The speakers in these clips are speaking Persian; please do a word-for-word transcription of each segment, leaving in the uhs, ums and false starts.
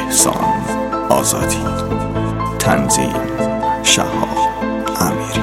احسان آزادی. تنظیم شهاب امیری.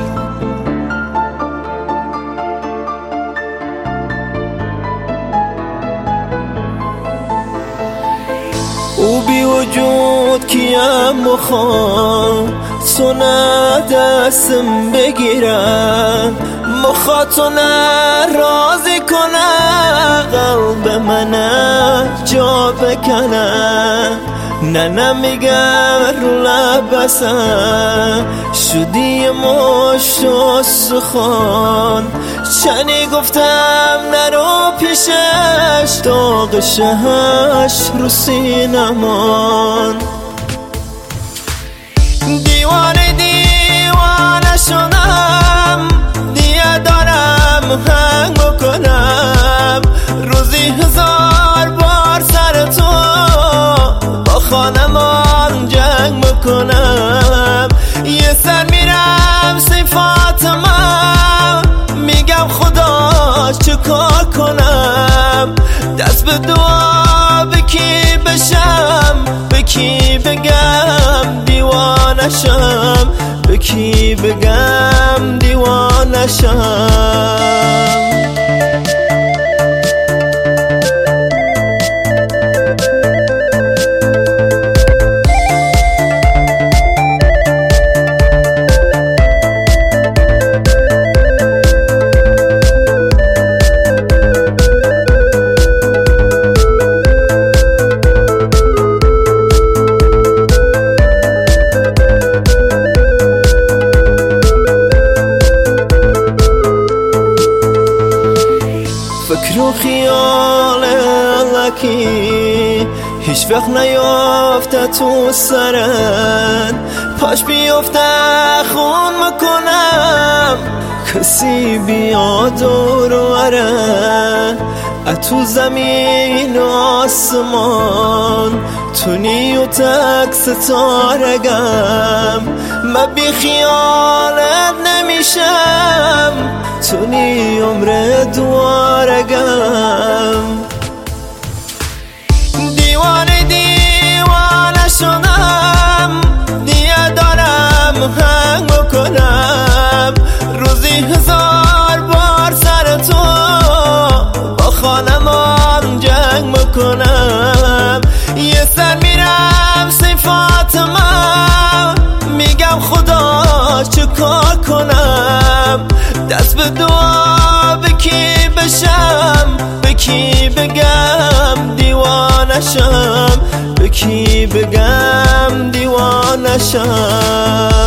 او بی وجود کیم مخوام تو نه دستم بگیرم، مخاطو نه راضی کنه، قلب من جا بکنه. نه نمیگم رو لبسم شدی مشت و سخن، چنی گفتم نرو پیشش داغ شهش رو سینمان. دیوانه دیوانه شدم دیگه دارم هنگ بکنم، روزی هزار بار سر تو با خانمان جنگ بکنم. یه سر میرم صفاتم میگم خدا چه کار کنم، دست به دعا به کی بشم، به کی بگم دیوانشم، به کی بگم دیوانشم. فکر و خیال لکی هیچ وقت نیافته تو سرن، پاش بیافته خون میکنم کسی بیاد و روره. اتو زمین و آسمان تونی و تک ستارگم، من بی خیالت نمیشم تونی عمر دوارگم. دیوانه دیوانه شدم دیگه دارم هنگ بکنم، روزی هزار بار سر تو با خانمان جنگ بکنم. یه سر میرم صفاتم میگم خدا چه کار کنم، دست به دعا به کی بشم، به کی بگم دیوانشم، به کی بگم دیوانشم.